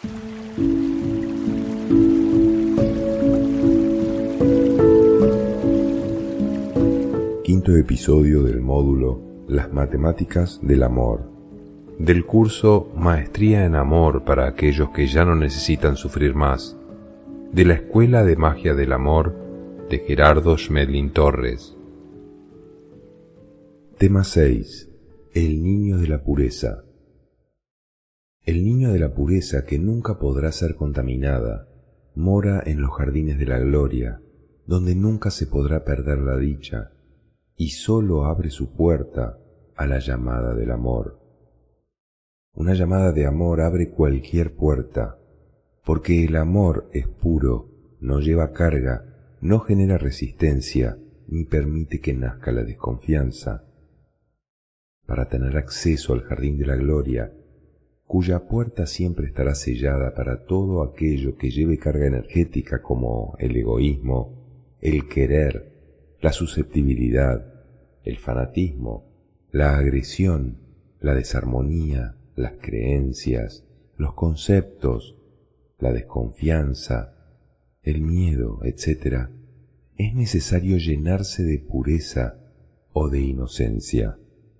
Quinto episodio del módulo Las matemáticas del amor, del curso Maestría en Amor para aquellos que ya no necesitan sufrir más, de la Escuela de Magia del Amor de Gerardo Schmedlin Torres. Tema 6. El niño de la pureza. El niño de la pureza, que nunca podrá ser contaminada, mora en los jardines de la gloria, donde nunca se podrá perder la dicha, y sólo abre su puerta a la llamada del amor. Una llamada de amor abre cualquier puerta, porque el amor es puro, no lleva carga, no genera resistencia, ni permite que nazca la desconfianza. Para tener acceso al jardín de la gloria, cuya puerta siempre estará sellada para todo aquello que lleve carga energética como el egoísmo, el querer, la susceptibilidad, el fanatismo, la agresión, la desarmonía, las creencias, los conceptos, la desconfianza, el miedo, etc., es necesario llenarse de pureza o de inocencia.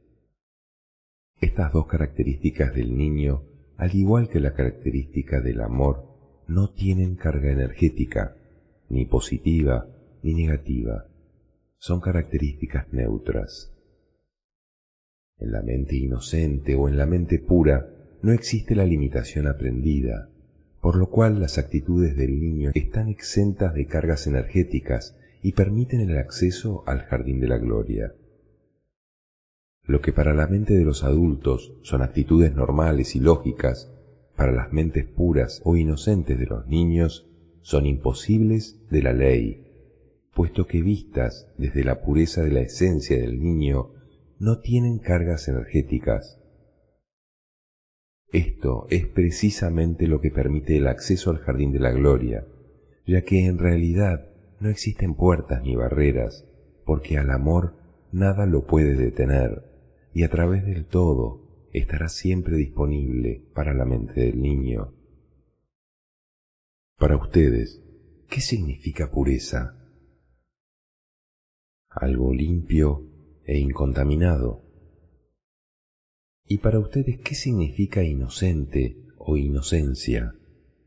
Estas dos características del niño, al igual que la característica del amor, no tienen carga energética, ni positiva ni negativa. Son características neutras. En la mente inocente o en la mente pura no existe la limitación aprendida, por lo cual las actitudes del niño están exentas de cargas energéticas y permiten el acceso al jardín de la gloria. Lo que para la mente de los adultos son actitudes normales y lógicas, para las mentes puras o inocentes de los niños son imposibles de la ley, puesto que vistas desde la pureza de la esencia del niño, no tienen cargas energéticas. Esto es precisamente lo que permite el acceso al jardín de la gloria, ya que en realidad no existen puertas ni barreras, porque al amor nada lo puede detener, y a través del todo estará siempre disponible para la mente del niño. Para ustedes, ¿qué significa pureza? Algo limpio e incontaminado. ¿Y para ustedes qué significa inocente o inocencia?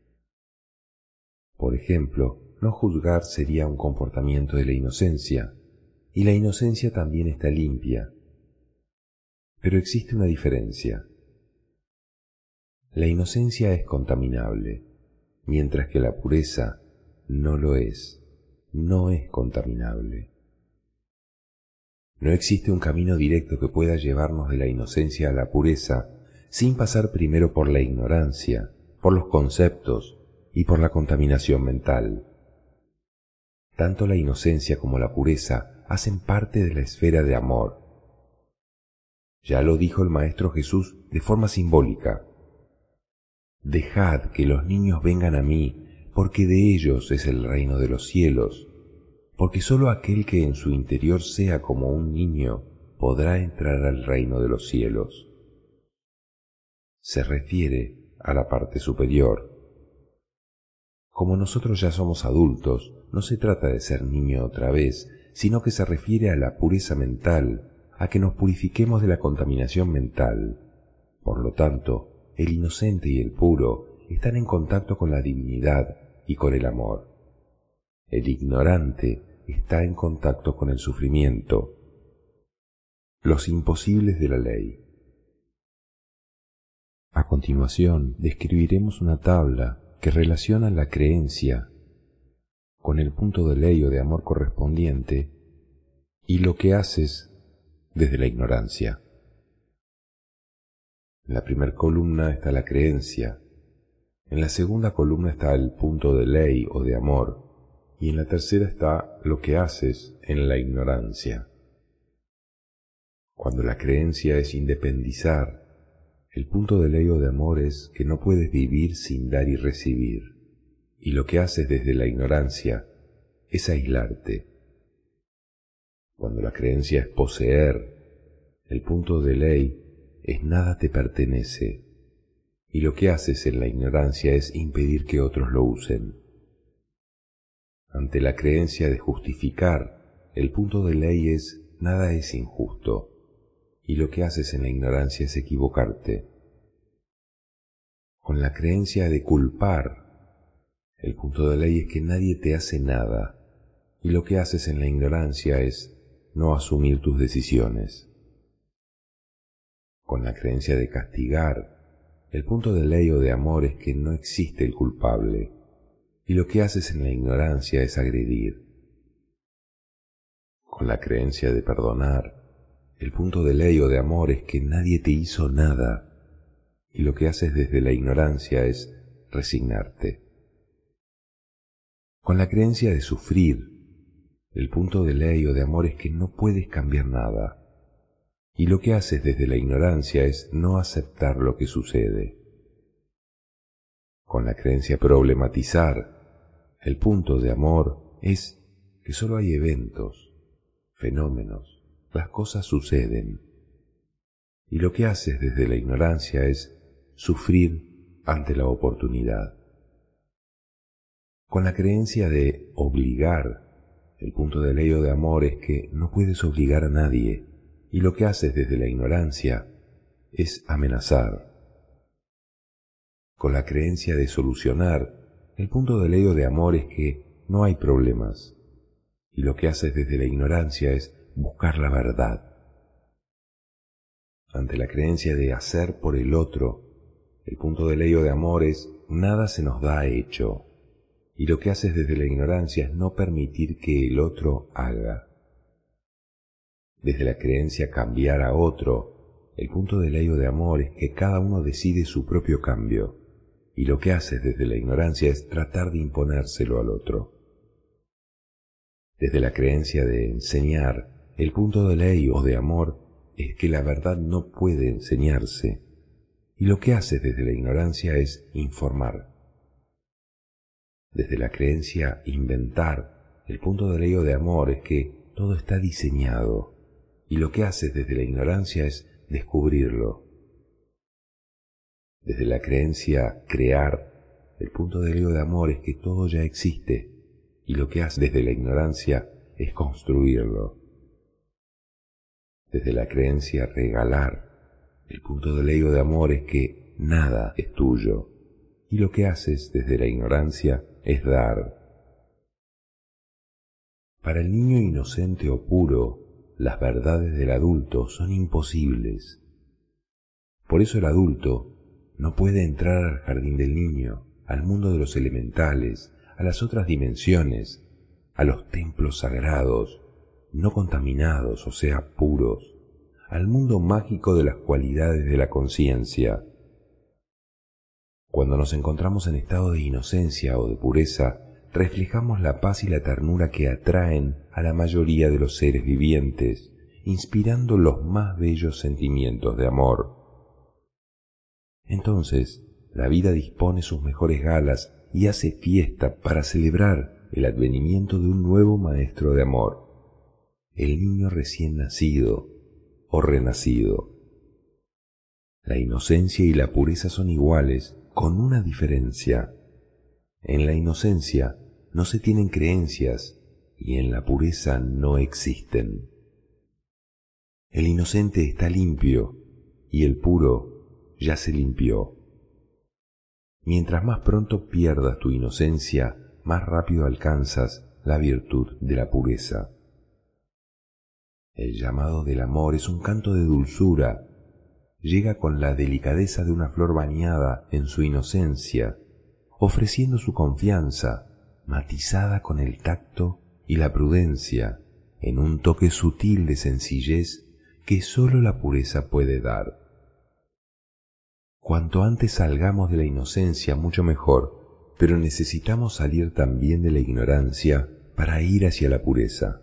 Por ejemplo, no juzgar sería un comportamiento de la inocencia, y la inocencia también está limpia. Pero existe una diferencia. La inocencia es contaminable, mientras que la pureza no lo es, no es contaminable. No existe un camino directo que pueda llevarnos de la inocencia a la pureza sin pasar primero por la ignorancia, por los conceptos y por la contaminación mental. Tanto la inocencia como la pureza hacen parte de la esfera de amor. Ya lo dijo el Maestro Jesús de forma simbólica. Dejad que los niños vengan a mí, porque de ellos es el reino de los cielos. Porque sólo aquel que en su interior sea como un niño podrá entrar al reino de los cielos. Se refiere a la parte superior. Como nosotros ya somos adultos, no se trata de ser niño otra vez, sino que se refiere a la pureza mental, a que nos purifiquemos de la contaminación mental. Por lo tanto, el inocente y el puro están en contacto con la divinidad y con el amor. El ignorante está en contacto con el sufrimiento. Los imposibles de la ley. A continuación, describiremos una tabla que relaciona la creencia con el punto de ley o de amor correspondiente y lo que haces desde la ignorancia. En la primera columna está la creencia, en la segunda columna está el punto de ley o de amor, y en la tercera está lo que haces en la ignorancia. Cuando la creencia es independizar, el punto de ley o de amor es que no puedes vivir sin dar y recibir, y lo que haces desde la ignorancia es aislarte. Cuando la creencia es poseer, el punto de ley es nada te pertenece, y lo que haces en la ignorancia es impedir que otros lo usen. Ante la creencia de justificar, el punto de ley es nada es injusto, y lo que haces en la ignorancia es equivocarte. Con la creencia de culpar, el punto de ley es que nadie te hace nada, y lo que haces en la ignorancia es no asumir tus decisiones. Con la creencia de castigar, el punto de ley o de amor es que no existe el culpable, y lo que haces en la ignorancia es agredir. Con la creencia de perdonar, el punto de ley o de amor es que nadie te hizo nada, y lo que haces desde la ignorancia es resignarte. Con la creencia de sufrir, el punto de ley o de amor es que no puedes cambiar nada, y lo que haces desde la ignorancia es no aceptar lo que sucede. Con la creencia de problematizar, el punto de amor es que solo hay eventos, fenómenos, las cosas suceden, y lo que haces desde la ignorancia es sufrir ante la oportunidad. Con la creencia de obligar, el punto de ley o de amor es que no puedes obligar a nadie, y lo que haces desde la ignorancia es amenazar. Con la creencia de solucionar, el punto de ley o de amor es que no hay problemas, y lo que haces desde la ignorancia es buscar la verdad. Ante la creencia de hacer por el otro, el punto de ley o de amor es nada se nos da hecho, y lo que haces desde la ignorancia es no permitir que el otro haga. Desde la creencia cambiar a otro, el punto de ley o de amor es que cada uno decide su propio cambio, y lo que haces desde la ignorancia es tratar de imponérselo al otro. Desde la creencia de enseñar, el punto de ley o de amor es que la verdad no puede enseñarse, y lo que haces desde la ignorancia es informar. Desde la creencia inventar, el punto de ley o de amor es que todo está diseñado, y lo que haces desde la ignorancia es descubrirlo. Desde la creencia crear, el punto de ley o de amor es que todo ya existe, y lo que haces desde la ignorancia es construirlo. Desde la creencia regalar, el punto de ley o de amor es que nada es tuyo, y lo que haces desde la ignorancia es dar. Para el niño inocente o puro, las verdades del adulto son imposibles. Por eso el adulto no puede entrar al jardín del niño, al mundo de los elementales, a las otras dimensiones, a los templos sagrados, no contaminados, o sea, puros, al mundo mágico de las cualidades de la conciencia. Cuando nos encontramos en estado de inocencia o de pureza, reflejamos la paz y la ternura que atraen a la mayoría de los seres vivientes, inspirando los más bellos sentimientos de amor. Entonces, la vida dispone sus mejores galas y hace fiesta para celebrar el advenimiento de un nuevo maestro de amor, el niño recién nacido o renacido. La inocencia y la pureza son iguales, con una diferencia. En la inocencia no se tienen creencias y en la pureza no existen. El inocente está limpio y el puro ya se limpió. Mientras más pronto pierdas tu inocencia, más rápido alcanzas la virtud de la pureza. El llamado del amor es un canto de dulzura. Llega con la delicadeza de una flor bañada en su inocencia, ofreciendo su confianza, matizada con el tacto y la prudencia, en un toque sutil de sencillez que sólo la pureza puede dar. Cuanto antes salgamos de la inocencia, mucho mejor, pero necesitamos salir también de la ignorancia para ir hacia la pureza.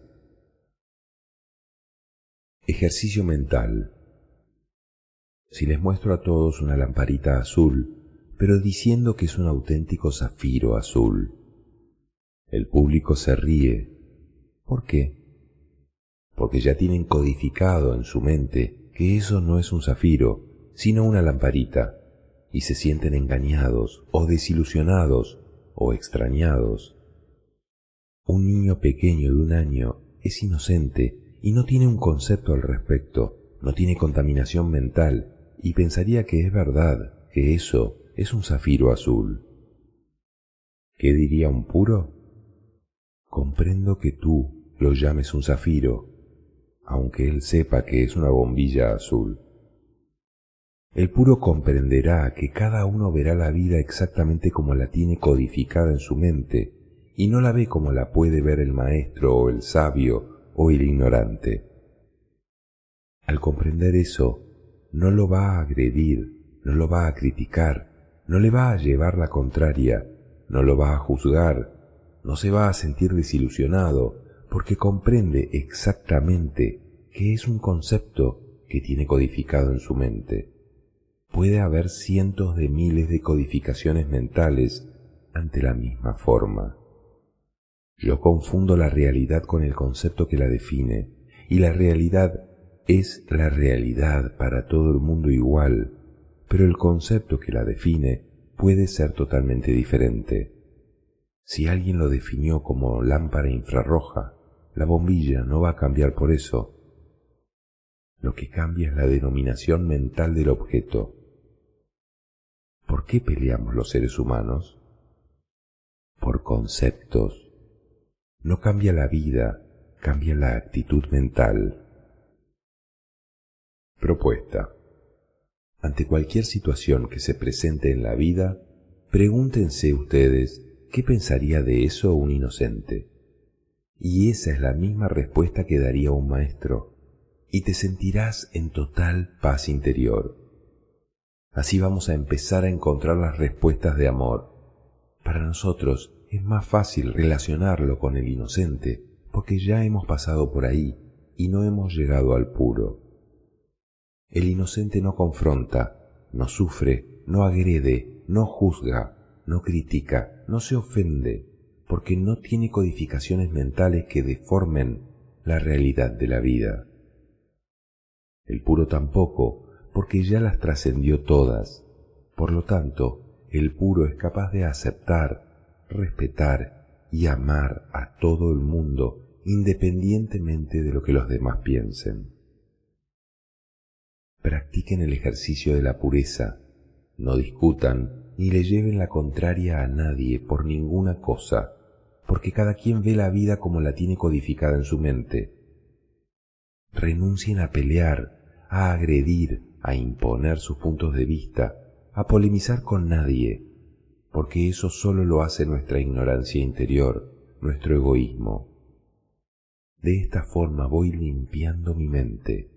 Ejercicio mental. Si les muestro a todos una lamparita azul, pero diciendo que es un auténtico zafiro azul, el público se ríe. ¿Por qué? Porque ya tienen codificado en su mente que eso no es un zafiro, sino una lamparita, y se sienten engañados o desilusionados o extrañados. Un niño pequeño de 1 año es inocente y no tiene un concepto al respecto, no tiene contaminación mental y pensaría que es verdad, que eso es un zafiro azul. ¿Qué diría un puro? Comprendo que tú lo llames un zafiro, aunque él sepa que es una bombilla azul. El puro comprenderá que cada uno verá la vida exactamente como la tiene codificada en su mente, y no la ve como la puede ver el maestro o el sabio o el ignorante. Al comprender eso, no lo va a agredir, no lo va a criticar, no le va a llevar la contraria, no lo va a juzgar, no se va a sentir desilusionado, porque comprende exactamente que es un concepto que tiene codificado en su mente. Puede haber cientos de miles de codificaciones mentales ante la misma forma. Yo confundo la realidad con el concepto que la define, y la realidad es la realidad para todo el mundo igual, pero el concepto que la define puede ser totalmente diferente. Si alguien lo definió como lámpara infrarroja, la bombilla no va a cambiar por eso. Lo que cambia es la denominación mental del objeto. ¿Por qué peleamos los seres humanos? Por conceptos. No cambia la vida, cambia la actitud mental. Propuesta. Ante cualquier situación que se presente en la vida, pregúntense ustedes qué pensaría de eso un inocente. Y esa es la misma respuesta que daría un maestro, y te sentirás en total paz interior. Así vamos a empezar a encontrar las respuestas de amor. Para nosotros es más fácil relacionarlo con el inocente, porque ya hemos pasado por ahí y no hemos llegado al puro. El inocente no confronta, no sufre, no agrede, no juzga, no critica, no se ofende, porque no tiene codificaciones mentales que deformen la realidad de la vida. El puro tampoco, porque ya las trascendió todas. Por lo tanto, el puro es capaz de aceptar, respetar y amar a todo el mundo independientemente de lo que los demás piensen. Practiquen el ejercicio de la pureza, no discutan ni le lleven la contraria a nadie por ninguna cosa, porque cada quien ve la vida como la tiene codificada en su mente. Renuncien a pelear, a agredir, a imponer sus puntos de vista, a polemizar con nadie, porque eso solo lo hace nuestra ignorancia interior, nuestro egoísmo. De esta forma voy limpiando mi mente.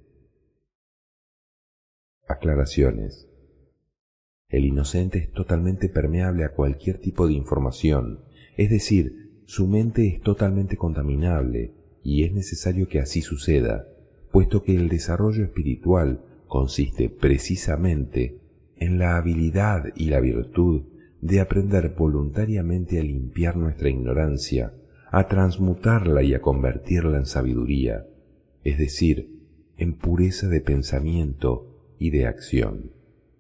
Aclaraciones. El inocente es totalmente permeable a cualquier tipo de información, es decir, su mente es totalmente contaminable y es necesario que así suceda, puesto que el desarrollo espiritual consiste precisamente en la habilidad y la virtud de aprender voluntariamente a limpiar nuestra ignorancia, a transmutarla y a convertirla en sabiduría, es decir, en pureza de pensamiento y de acción.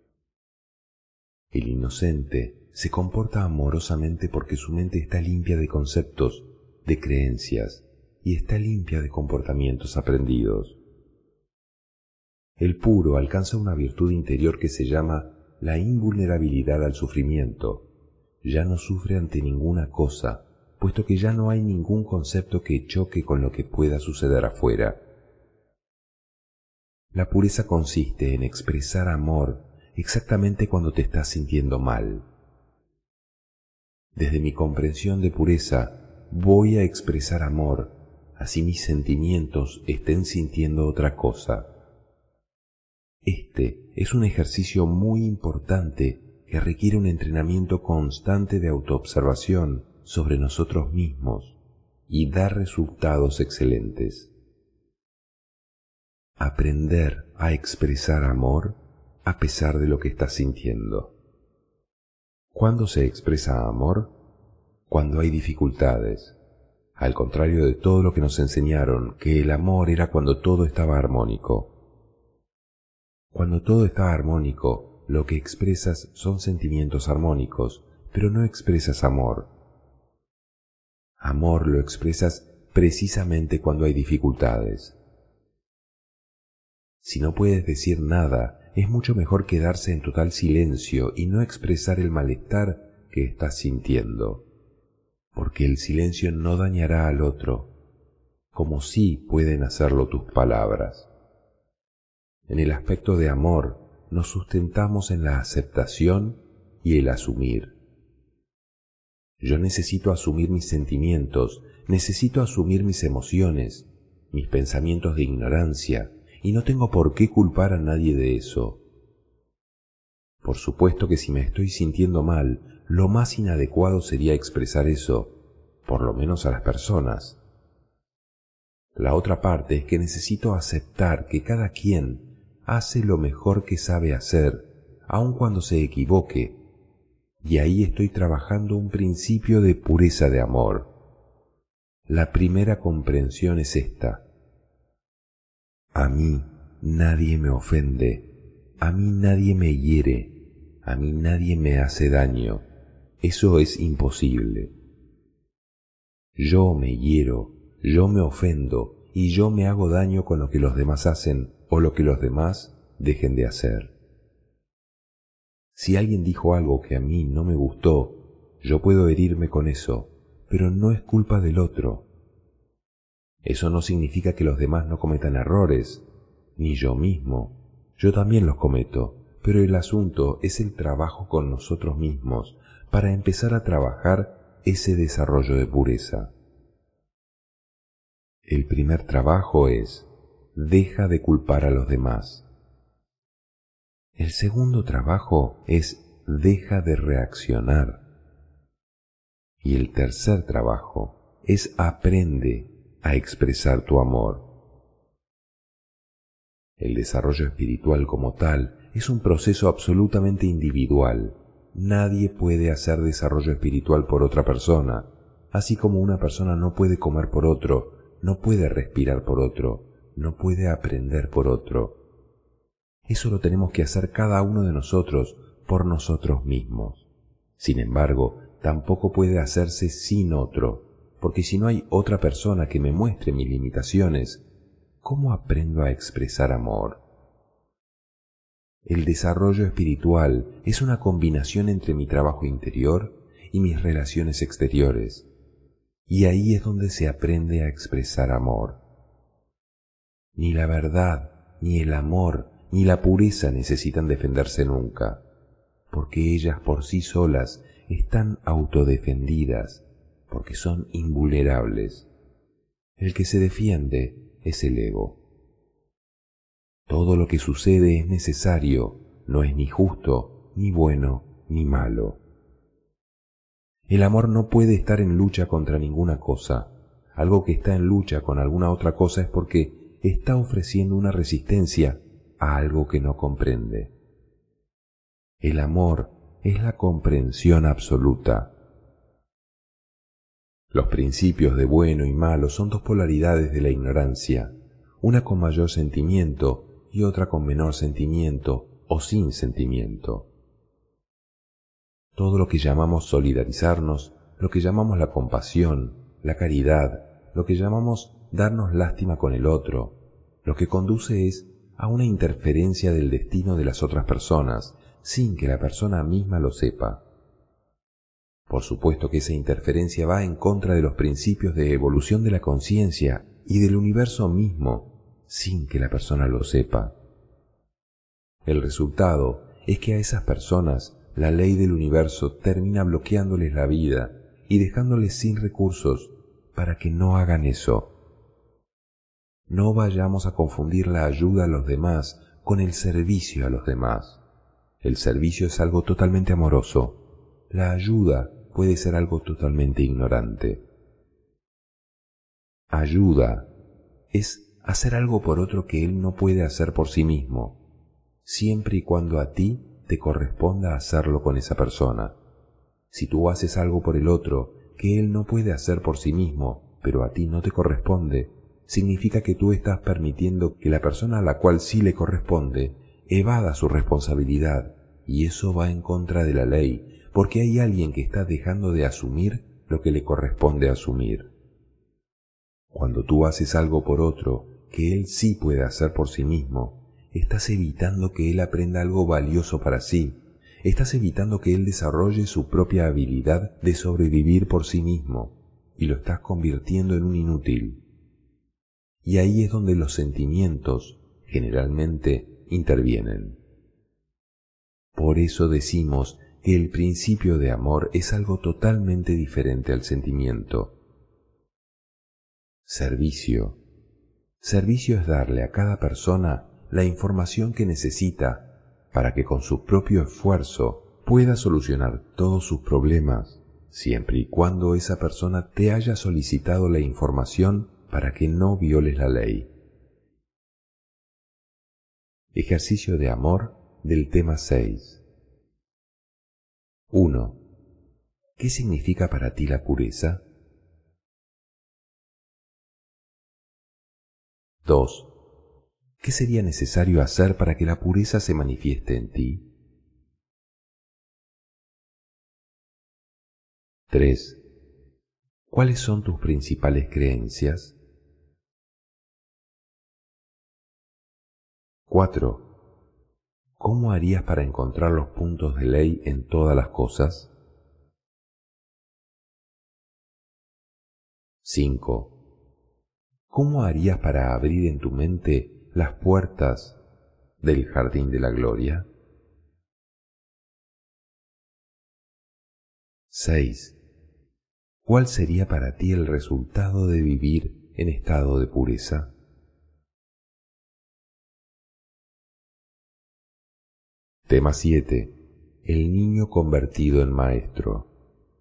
El inocente se comporta amorosamente porque su mente está limpia de conceptos, de creencias, y está limpia de comportamientos aprendidos. El puro alcanza una virtud interior que se llama la invulnerabilidad al sufrimiento. Ya no sufre ante ninguna cosa, puesto que ya no hay ningún concepto que choque con lo que pueda suceder afuera. La pureza consiste en expresar amor exactamente cuando te estás sintiendo mal. Desde mi comprensión de pureza, voy a expresar amor, así mis sentimientos estén sintiendo otra cosa. Este es un ejercicio muy importante que requiere un entrenamiento constante de autoobservación sobre nosotros mismos y da resultados excelentes. Aprender a expresar amor a pesar de lo que estás sintiendo. ¿Cuándo se expresa amor? Cuando hay dificultades. Al contrario de todo lo que nos enseñaron, que el amor era cuando todo estaba armónico. Cuando todo está armónico, lo que expresas son sentimientos armónicos, pero no expresas amor. Amor lo expresas precisamente cuando hay dificultades. Si no puedes decir nada, es mucho mejor quedarse en total silencio y no expresar el malestar que estás sintiendo, porque el silencio no dañará al otro, como sí pueden hacerlo tus palabras. En el aspecto de amor, nos sustentamos en la aceptación y el asumir. Yo necesito asumir mis sentimientos, necesito asumir mis emociones, mis pensamientos de ignorancia, y no tengo por qué culpar a nadie de eso. Por supuesto que si me estoy sintiendo mal, lo más inadecuado sería expresar eso, por lo menos a las personas. La otra parte es que necesito aceptar que cada quien hace lo mejor que sabe hacer, aun cuando se equivoque, y ahí estoy trabajando un principio de pureza de amor. La primera comprensión es esta: a mí nadie me ofende, a mí nadie me hiere, a mí nadie me hace daño, eso es imposible. Yo me hiero, yo me ofendo y yo me hago daño con lo que los demás hacen o lo que los demás dejen de hacer. Si alguien dijo algo que a mí no me gustó, yo puedo herirme con eso, pero no es culpa del otro. Eso no significa que los demás no cometan errores, ni yo mismo. Yo también los cometo, pero el asunto es el trabajo con nosotros mismos para empezar a trabajar ese desarrollo de pureza. El primer trabajo es: deja de culpar a los demás. El segundo trabajo es: deja de reaccionar. Y el tercer trabajo es: aprende a expresar tu amor. El desarrollo espiritual como tal es un proceso absolutamente individual. Nadie puede hacer desarrollo espiritual por otra persona, así como una persona no puede comer por otro, no puede respirar por otro, no puede aprender por otro. Eso lo tenemos que hacer cada uno de nosotros por nosotros mismos. Sin embargo, tampoco puede hacerse sin otro, porque si no hay otra persona que me muestre mis limitaciones, ¿cómo aprendo a expresar amor? El desarrollo espiritual es una combinación entre mi trabajo interior y mis relaciones exteriores, y ahí es donde se aprende a expresar amor. Ni la verdad, ni el amor, ni la pureza necesitan defenderse nunca, porque ellas por sí solas están autodefendidas, porque son invulnerables. El que se defiende es el ego. Todo lo que sucede es necesario, no es ni justo, ni bueno, ni malo. El amor no puede estar en lucha contra ninguna cosa. Algo que está en lucha con alguna otra cosa es porque está ofreciendo una resistencia a algo que no comprende. El amor es la comprensión absoluta. Los principios de bueno y malo son dos polaridades de la ignorancia, una con mayor sentimiento y otra con menor sentimiento o sin sentimiento. Todo lo que llamamos solidarizarnos, lo que llamamos la compasión, la caridad, lo que llamamos darnos lástima con el otro, lo que conduce es a una interferencia del destino de las otras personas, sin que la persona misma lo sepa. Por supuesto que esa interferencia va en contra de los principios de evolución de la conciencia y del universo mismo, sin que la persona lo sepa. El resultado es que a esas personas la ley del universo termina bloqueándoles la vida y dejándoles sin recursos para que no hagan eso. No vayamos a confundir la ayuda a los demás con el servicio a los demás. El servicio es algo totalmente amoroso. La ayuda puede ser algo totalmente ignorante. Ayuda es hacer algo por otro que él no puede hacer por sí mismo, siempre y cuando a ti te corresponda hacerlo con esa persona. Si tú haces algo por el otro que él no puede hacer por sí mismo, pero a ti no te corresponde, significa que tú estás permitiendo que la persona a la cual sí le corresponde evada su responsabilidad y eso va en contra de la ley, porque hay alguien que está dejando de asumir lo que le corresponde asumir. Cuando tú haces algo por otro que él sí puede hacer por sí mismo, estás evitando que él aprenda algo valioso para sí, estás evitando que él desarrolle su propia habilidad de sobrevivir por sí mismo, y lo estás convirtiendo en un inútil. Y ahí es donde los sentimientos generalmente intervienen. Por eso decimos que el principio de amor es algo totalmente diferente al sentimiento. Servicio. Servicio es darle a cada persona la información que necesita para que con su propio esfuerzo pueda solucionar todos sus problemas, siempre y cuando esa persona te haya solicitado la información para que no violes la ley. Ejercicio de amor del tema 6. 1. ¿Qué significa para ti la pureza? 2. ¿Qué sería necesario hacer para que la pureza se manifieste en ti? 3. ¿Cuáles son tus principales creencias? 4. ¿Cómo harías para encontrar los puntos de ley en todas las cosas? 5. ¿Cómo harías para abrir en tu mente las puertas del jardín de la gloria? 6. ¿Cuál sería para ti el resultado de vivir en estado de pureza? Tema 7. El niño convertido en maestro.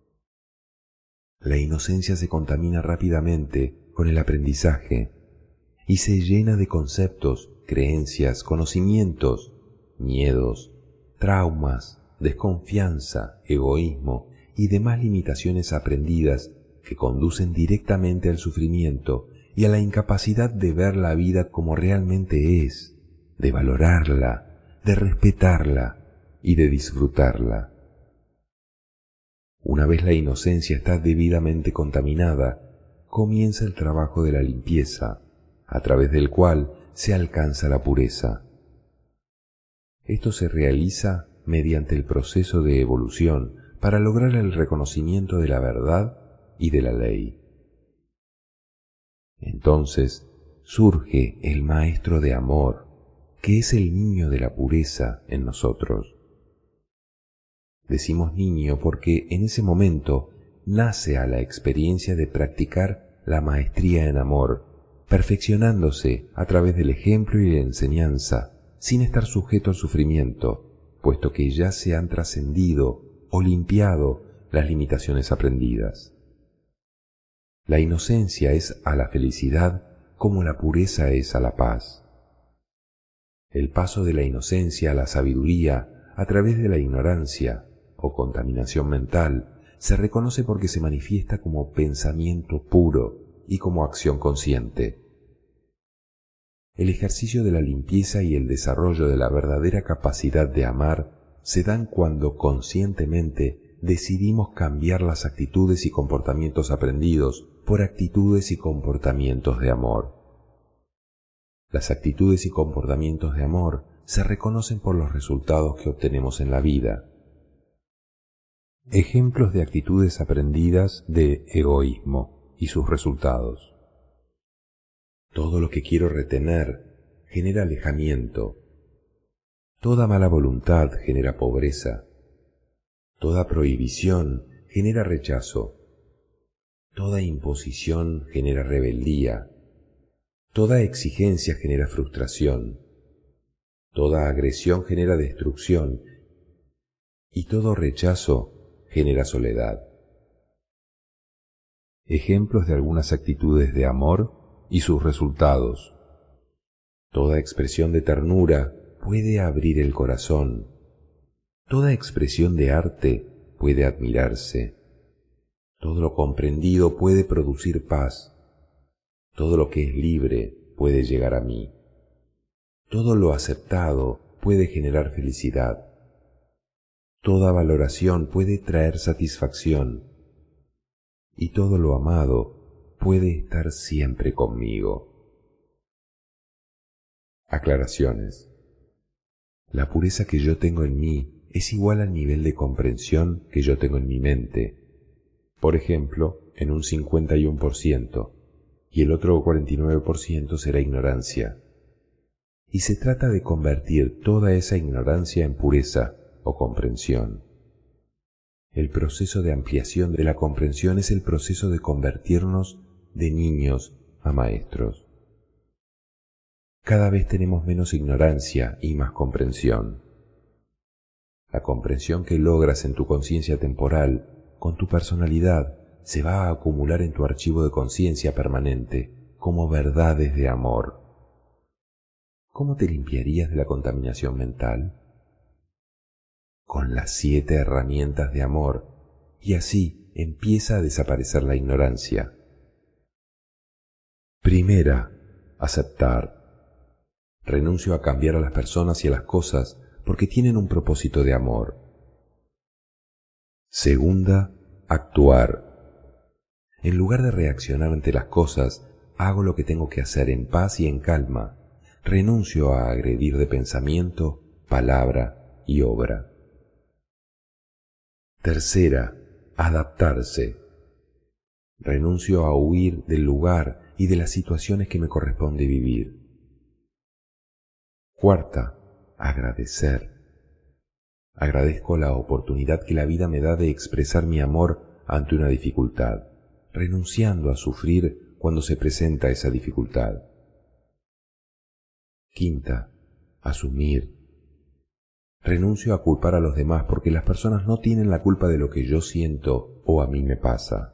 La inocencia se contamina rápidamente con el aprendizaje y se llena de conceptos, creencias, conocimientos, miedos, traumas, desconfianza, egoísmo y demás limitaciones aprendidas que conducen directamente al sufrimiento y a la incapacidad de ver la vida como realmente es, de valorarla, de respetarla y de disfrutarla. Una vez la inocencia está debidamente contaminada, comienza el trabajo de la limpieza, a través del cual se alcanza la pureza. Esto se realiza mediante el proceso de evolución para lograr el reconocimiento de la verdad y de la ley. Entonces surge el maestro de amor, que es el niño de la pureza en nosotros. Decimos niño porque en ese momento nace a la experiencia de practicar la maestría en amor, perfeccionándose a través del ejemplo y la enseñanza, sin estar sujeto al sufrimiento, puesto que ya se han trascendido o limpiado las limitaciones aprendidas. La inocencia es a la felicidad como la pureza es a la paz. El paso de la inocencia a la sabiduría a través de la ignorancia o contaminación mental se reconoce porque se manifiesta como pensamiento puro y como acción consciente. El ejercicio de la limpieza y el desarrollo de la verdadera capacidad de amar se dan cuando conscientemente decidimos cambiar las actitudes y comportamientos aprendidos por actitudes y comportamientos de amor. Las actitudes y comportamientos de amor se reconocen por los resultados que obtenemos en la vida. Ejemplos de actitudes aprendidas de egoísmo y sus resultados. Todo lo que quiero retener genera alejamiento. Toda mala voluntad genera pobreza. Toda prohibición genera rechazo. Toda imposición genera rebeldía. Toda exigencia genera frustración. Toda agresión genera destrucción. Y todo rechazo genera soledad. Ejemplos de algunas actitudes de amor y sus resultados. Toda expresión de ternura puede abrir el corazón. Toda expresión de arte puede admirarse. Todo lo comprendido puede producir paz. Todo lo que es libre puede llegar a mí. Todo lo aceptado puede generar felicidad. Toda valoración puede traer satisfacción y todo lo amado puede estar siempre conmigo. Aclaraciones. La pureza que yo tengo en mí es igual al nivel de comprensión que yo tengo en mi mente. Por ejemplo, en un 51%, y el otro 49% será ignorancia. Y se trata de convertir toda esa ignorancia en pureza o comprensión. El proceso de ampliación de la comprensión es el proceso de convertirnos de niños a maestros. Cada vez tenemos menos ignorancia y más comprensión. La comprensión que logras en tu conciencia temporal, con tu personalidad, se va a acumular en tu archivo de conciencia permanente como verdades de amor. ¿Cómo te limpiarías de la contaminación mental? Con las 7 herramientas de amor, y así empieza a desaparecer la ignorancia. Primera, aceptar. Renuncio a cambiar a las personas y a las cosas porque tienen un propósito de amor. Segunda, actuar. En lugar de reaccionar ante las cosas, hago lo que tengo que hacer en paz y en calma. Renuncio a agredir de pensamiento, palabra y obra. Tercera, adaptarse. Renuncio a huir del lugar y de las situaciones que me corresponde vivir. Cuarta, agradecer. Agradezco la oportunidad que la vida me da de expresar mi amor ante una dificultad, renunciando a sufrir cuando se presenta esa dificultad. Quinta, asumir. Renuncio a culpar a los demás porque las personas no tienen la culpa de lo que yo siento o a mí me pasa.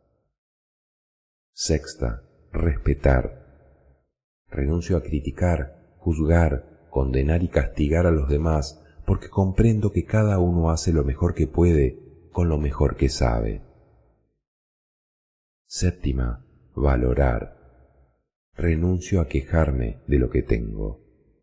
Sexta, respetar. Renuncio a criticar, juzgar, condenar y castigar a los demás porque comprendo que cada uno hace lo mejor que puede con lo mejor que sabe. Séptima, valorar. Renuncio a quejarme de lo que tengo.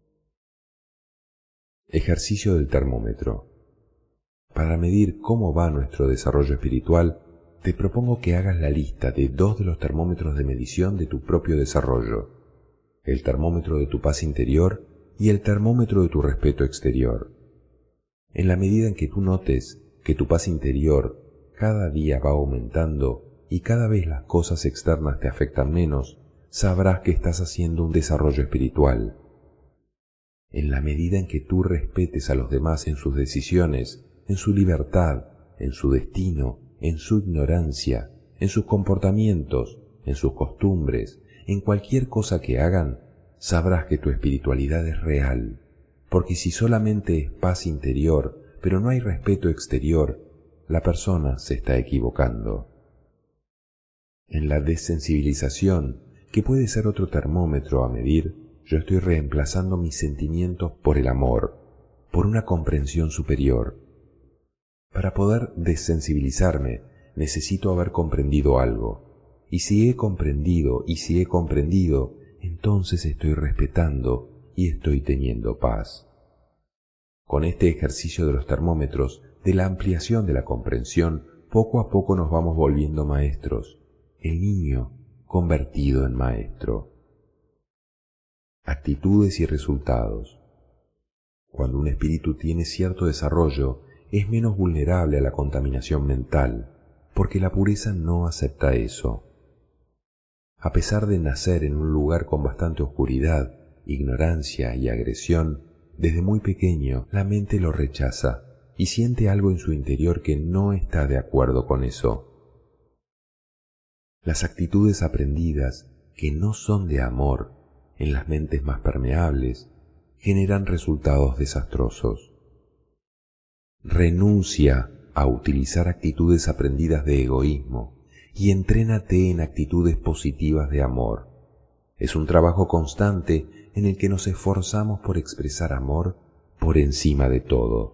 Ejercicio del termómetro. Para medir cómo va nuestro desarrollo espiritual, te propongo que hagas la lista de 2 de los termómetros de medición de tu propio desarrollo: el termómetro de tu paz interior y el termómetro de tu respeto exterior. En la medida en que tú notes que tu paz interior cada día va aumentando y cada vez las cosas externas te afectan menos, sabrás que estás haciendo un desarrollo espiritual. En la medida en que tú respetes a los demás en sus decisiones, en su libertad, en su destino, en su ignorancia, en sus comportamientos, en sus costumbres, en cualquier cosa que hagan, sabrás que tu espiritualidad es real, porque si solamente es paz interior, pero no hay respeto exterior, la persona se está equivocando. En la desensibilización, que puede ser otro termómetro a medir, yo estoy reemplazando mis sentimientos por el amor, por una comprensión superior. Para poder desensibilizarme, necesito haber comprendido algo. Y si he comprendido, entonces estoy respetando y estoy teniendo paz. Con este ejercicio de los termómetros, de la ampliación de la comprensión, poco a poco nos vamos volviendo maestros. El niño convertido en maestro. Actitudes y resultados. Cuando un espíritu tiene cierto desarrollo, es menos vulnerable a la contaminación mental, porque la pureza no acepta eso. A pesar de nacer en un lugar con bastante oscuridad, ignorancia y agresión, desde muy pequeño la mente lo rechaza y siente algo en su interior que no está de acuerdo con eso. Las actitudes aprendidas, que no son de amor, en las mentes más permeables, generan resultados desastrosos. Renuncia a utilizar actitudes aprendidas de egoísmo y entrénate en actitudes positivas de amor. Es un trabajo constante en el que nos esforzamos por expresar amor por encima de todo.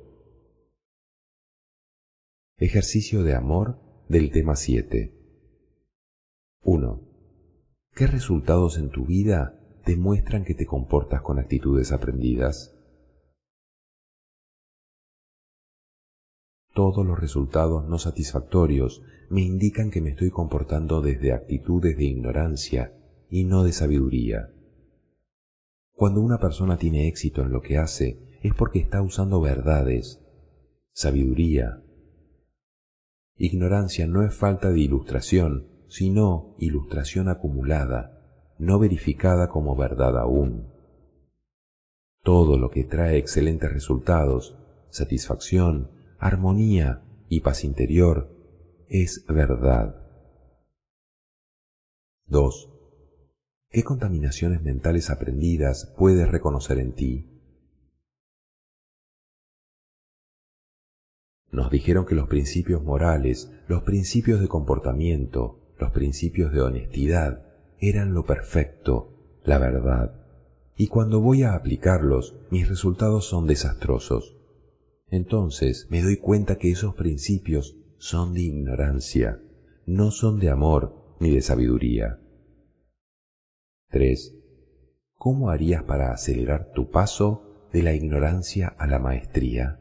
Ejercicio de amor del tema 7. 1. ¿Qué resultados en tu vida demuestran que te comportas con actitudes aprendidas? Todos los resultados no satisfactorios me indican que me estoy comportando desde actitudes de ignorancia y no de sabiduría. Cuando una persona tiene éxito en lo que hace es porque está usando verdades, sabiduría. Ignorancia no es falta de ilustración, sino ilustración acumulada, no verificada como verdad aún. Todo lo que trae excelentes resultados, satisfacción, armonía y paz interior es verdad. 2. ¿Qué contaminaciones mentales aprendidas puedes reconocer en ti? Nos dijeron que los principios morales, los principios de comportamiento, los principios de honestidad eran lo perfecto, la verdad. Y cuando voy a aplicarlos, mis resultados son desastrosos. Entonces me doy cuenta que esos principios son de ignorancia, no son de amor ni de sabiduría. 3. ¿Cómo harías para acelerar tu paso de la ignorancia a la maestría?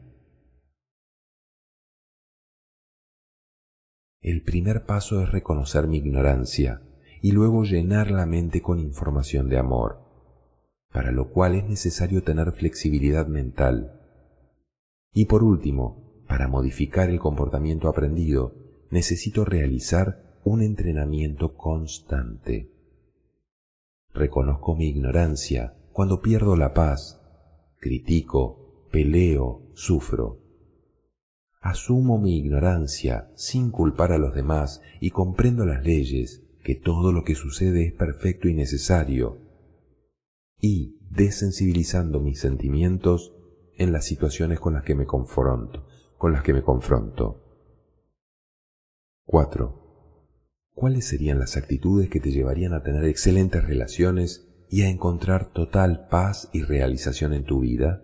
El primer paso es reconocer mi ignorancia y luego llenar la mente con información de amor, para lo cual es necesario tener flexibilidad mental. Y por último, para modificar el comportamiento aprendido, necesito realizar un entrenamiento constante. Reconozco mi ignorancia cuando pierdo la paz, critico, peleo, sufro. Asumo mi ignorancia sin culpar a los demás y comprendo las leyes, que todo lo que sucede es perfecto y necesario, y desensibilizando mis sentimientos en las situaciones con las que me confronto. 4. ¿Cuáles serían las actitudes que te llevarían a tener excelentes relaciones y a encontrar total paz y realización en tu vida?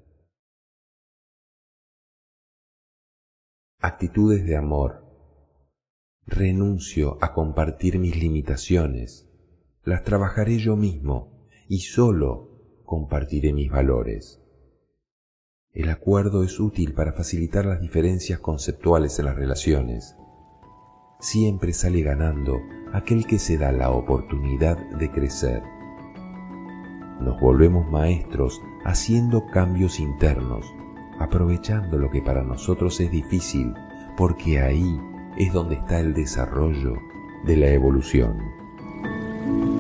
Actitudes de amor. Renuncio a compartir mis limitaciones. Las trabajaré yo mismo y solo compartiré mis valores. El acuerdo es útil para facilitar las diferencias conceptuales en las relaciones. Siempre sale ganando aquel que se da la oportunidad de crecer. Nos volvemos maestros haciendo cambios internos, aprovechando lo que para nosotros es difícil, porque ahí es donde está el desarrollo de la evolución.